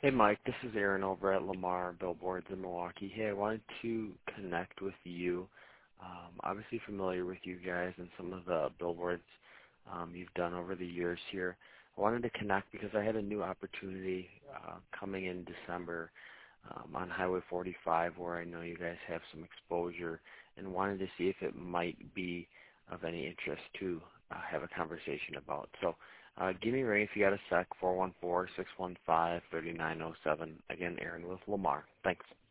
Hey Mike, this is Aaron over at Lamar Billboards in Milwaukee. Hey, I wanted to connect with you. Obviously familiar with you guys and some of the billboards you've done over the years here. I wanted to connect because I had a new opportunity coming in December on Highway 45 where I know you guys have some exposure and wanted to see if it might be of any interest to have a conversation about. So give me a ring if you got a sec, 414-615-3907. Again, Aaron with Lamar. Thanks.